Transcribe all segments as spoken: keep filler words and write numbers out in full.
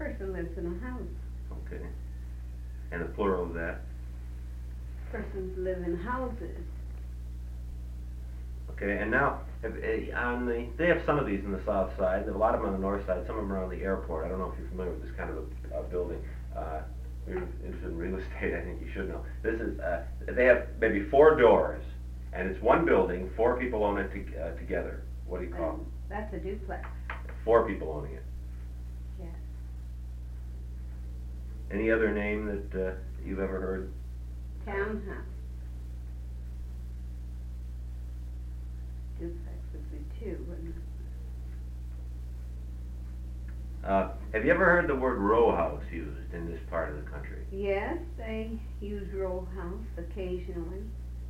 Person lives in a house. Okay. And the plural of that? Persons live in houses. Okay, and now, if, eh, on the, they have some of these in the south side, a lot of them on the north side, some of them are on the airport. I don't know if you're familiar with this kind of a, a building. Uh, if you're interested in real estate, I think you should know. This is, uh, they have maybe four doors, and it's one building, four people own it to, uh, together. What do you call them? That's a duplex. Four people owning it. Yes. Any other name that uh, you've ever heard? Townhouse. Duplex would be two, wouldn't it? Uh, have you ever heard the word row house used in this part of the country? Yes, they use row house occasionally.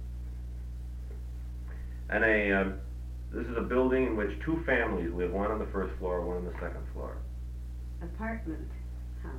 And a, um, this is a building in which two families live, one on the first floor, one on the second floor. Apartment house.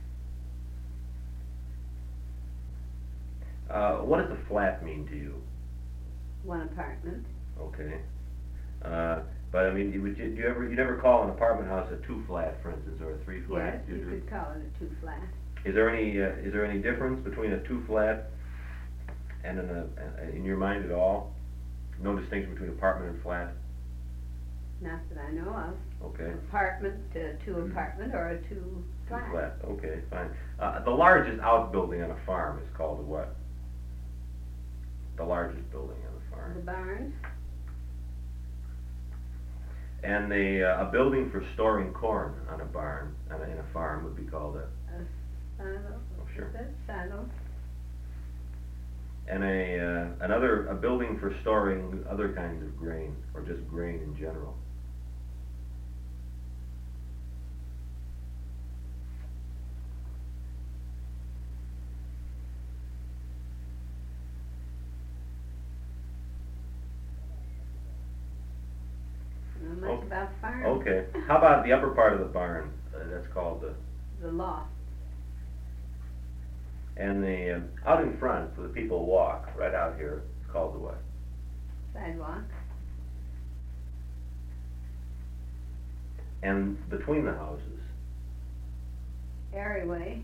Uh, what does a flat mean to you? One apartment. Okay. Uh, but I mean, you, would you, do you ever, you never call an apartment house a two-flat, for instance, or a three-flat? Yes, you, you do? could call it a two-flat. Is there any, uh, is there any difference between a two-flat and an, uh, in your mind at all? No distinction between apartment and flat? Not that I know of. Okay. Apartment, uh, two apartment, or a two flat. Two flat, okay, fine. Uh, the largest outbuilding on a farm is called a what? The largest building on a farm. The barn. And the, uh, a building for storing corn on a barn, on a, in a farm would be called a, A silo. oh, sure. Is that silo? And a, uh, another, a building for storing other kinds of grain, or just grain in general. Not much Oh, about farm. Okay, how about the upper part of the barn? Uh, that's called the, The loft. and the, um, out in front, where the people walk, right out here, it's called the what? Sidewalk. And between the houses, Areaway.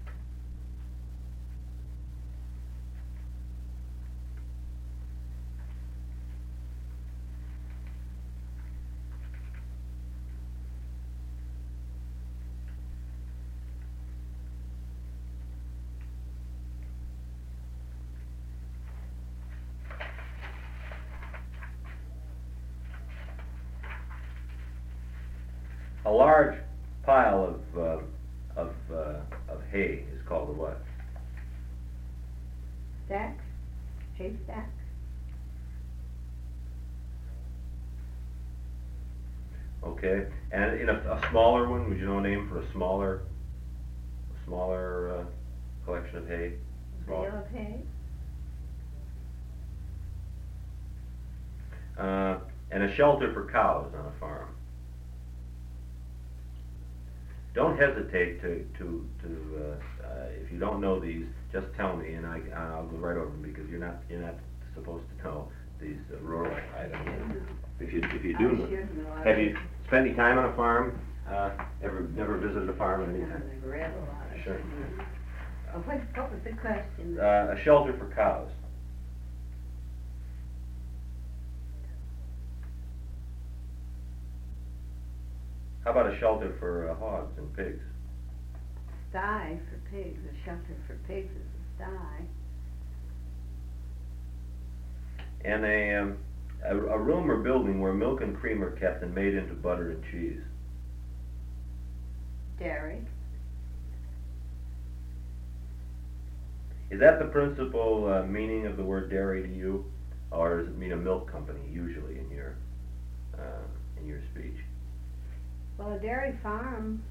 a large pile of, uh, of, uh, of hay is called a what? Stack. Haystack. Okay, and in a, a smaller one, would you know a name for a smaller, a smaller, uh, collection of hay? Small- Bale of hay. Uh, and a shelter for cows on a farm. Don't hesitate to, to, to, uh, uh, if you don't know these, just tell me and I, I'll go right over them, because you're not, you're not supposed to know these uh, rural items. If you, if you do I know, should know. have you spent any time on a farm? Uh, ever, never visited a farm at any time? I've read a lot of Sure. things. Oh, what, what was the question? Uh, a shelter for cows. How about a shelter for uh, hogs and pigs? Sty for pigs. A shelter for pigs is a sty. And a, um, a, a room or building where milk and cream are kept and made into butter and cheese. Dairy. Is that the principal uh, meaning of the word dairy to you, or does it mean a milk company usually in your uh, in your speech? Well, a dairy farm